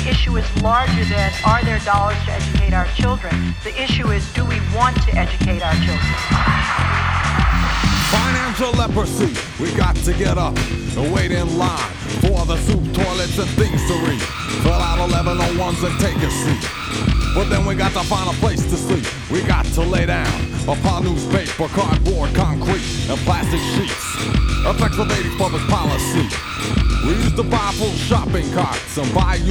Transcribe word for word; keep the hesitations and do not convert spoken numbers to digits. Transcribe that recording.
The issue is larger than are there dollars to educate our children. The issue is do we want to educate our children. Financial leprosy, we got to get up and wait in line for the soup, toilets, and things to read. Fill out eleven oh ones and take a seat. But then we got to find a place to sleep. We got to lay down upon newspaper, cardboard, concrete, and plastic sheets. Effects of eighties public policy. We used to buy full shopping carts and buy